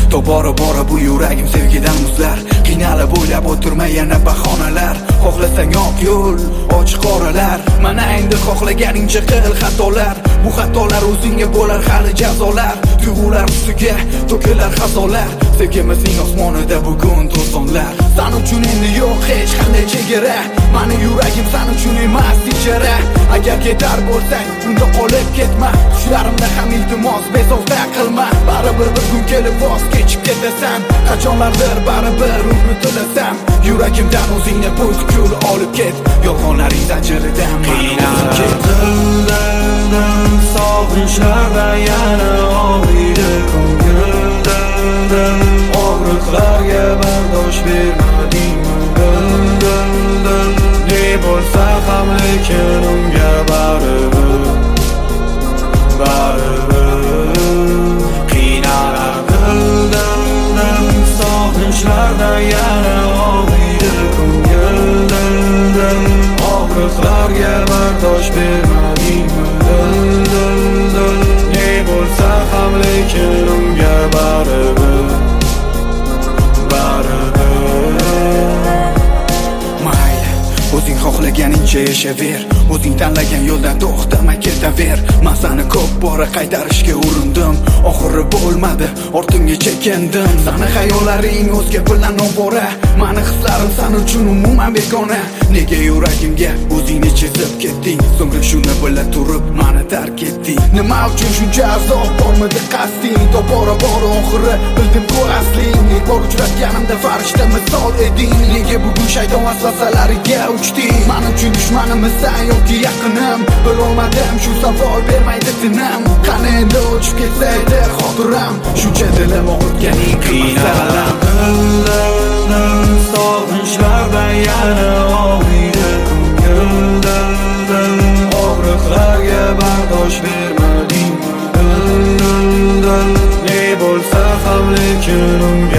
Tobora bu yuragim sevgidan muzlar. Qiynalib o'ylab o'tirma yana bahonalar. Xohlasang oq yo'l, ochiq qoralar. Mana endi xohlaganingcha qil xatolar. Bu xatolar o'zingga bo'lar hali jazolar. Tuyg'ular ustiga to'kilar xazolar. Sevgimizning osmonida bugun to'zonlar. Sen uchun endi yo'q hech qanday chegara. Mani yuragim sen uchun emas ijara. Agar ketar bo'lsang unda qolib ketma. Tushlarimda ham iltimos bezovta qilma. Baribir bir kun kelib voz kechib ketasan. Qachonlardir baribir unutilasan. Yuragimdan o'zingni butkul olib ket. Yolg'onlaring zanjiridan meni olib ket. Dildan sog'inchlarda yana og'riydi ko'ngildan. Og'riqlarga bardosh bermadingmi? Dildan ne bo'lsa ham lekin unga baribir qiynalib dildan sog'inchlarda yana og'riydi ko'ngildan. Og'riqlarga bardosh bermadingmi? Dildan ne bo'lsa ham lekin unga baribir O'zing xohlaganingcha yashaver. O'zing tanlagan yo'ldan to'xtamay ketaver. Men seni ko'p bora qaytarishga urindim, oxiri bo'lmadi, ortimga chekindim. Seni xayollaring o'zga bilan ovora. Meni hislarim sen uchun umuman begona. Nega yuragimga o'zingni chizib ketding? So'ngra shuni bila turib meni tark etding. Nima uchun shuncha azob bormidi qasding? Tobora oxiri bildim-ku asling. Ilk bor uchratganimda farishta misol eding. Nega bugun shayton vasvasalariga uchding? Men uchun dushmanimizsan yoki yaqinim? Bilolmadim, shu savol bermaydi tinim. Qani endi o'chib ketsa edi xotiram. Shuncha dilim og'ritganing qiynalib dildan sog'inchlarda yana og'riydi ko'ngildan. Og'riqlarga bardosh bermadingmi? Dildan ne bo'lsa ham lekin unga